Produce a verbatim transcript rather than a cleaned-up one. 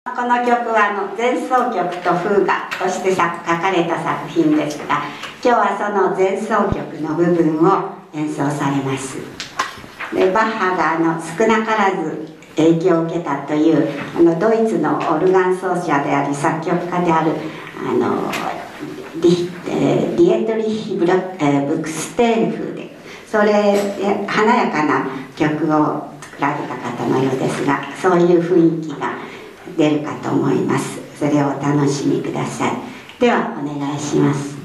この曲はあの前奏曲とフーガとして書かれた作品ですが、今日はその前奏曲の部分を演奏されます。でバッハがあの少なからず影響を受けたというあのドイツのオルガン奏者であり作曲家であるあのリえー、ディエトリヒブラ、えー、ブクステール風でそれ華やかな曲を作られた方のようですが、そういう雰囲気が出るかと思います。それをお楽しみください。ではお願いします。